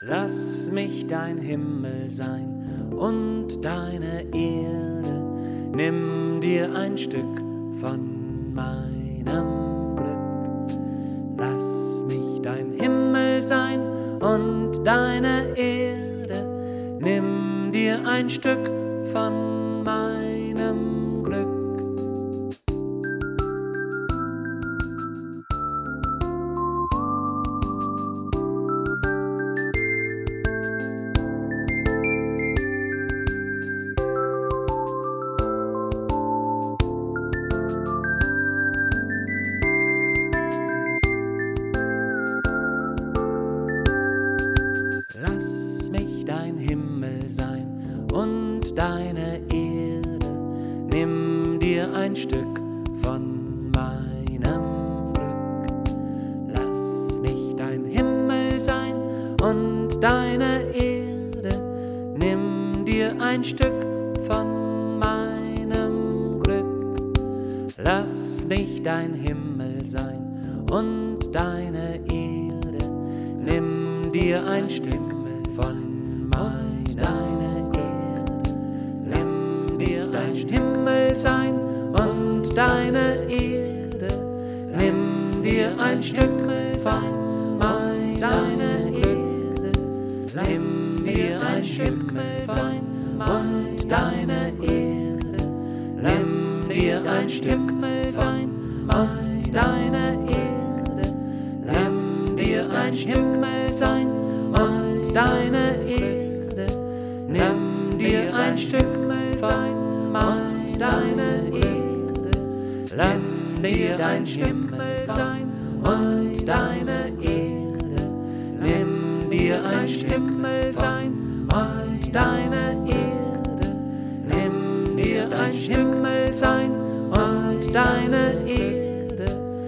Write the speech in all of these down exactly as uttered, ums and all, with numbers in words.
Lass mich dein Himmel sein und deine Erde. Nimm dir ein Stück von meinem Glück. Lass mich dein Himmel sein und deine Erde. Nimm dir ein Stück von meinem Glück. Lass mich dein Himmel sein und deine Erde. Nimm dir ein Stück von meinem Glück. Lass mich dein Himmel sein und deine Erde. Nimm dir ein Stück von meinem Glück. Lass mich dein Himmel sein und deine Erde. Nimm dir ein Stück von meiner Erde. Lass mir dein Himmel sein und deine Erde. Nimm dir ein Stück von meiner Erde. Nimm dir ein Stück sein und deine Erde. Nimm dir ein Stück sein und deine Erde. Nimm dir ein Stück sein und deine Erde. Nimm dir ein Stück sein und deine Erde. Lass mir dein Stück sein und deine Erde. Nimm dir ein Stück sein und deine Erde. Nimm dir ein Stück sein und deine Erde.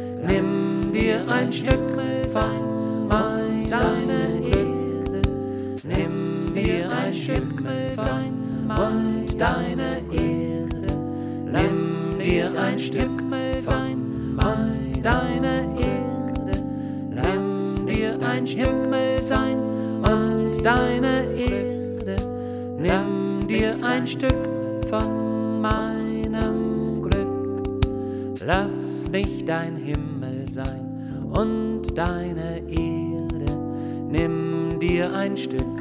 Nimm dir ein Stück sein und deine Erde. Nimm dir ein Stück sein und deine Erde. Nimm dir ein Stück sein und deine Erde. Lass dir ein Stück sein und deine Erde. Nimm dir ein Stück von meinem Glück. Lass mich dein Himmel sein und deine Erde. Nimm dir ein Stück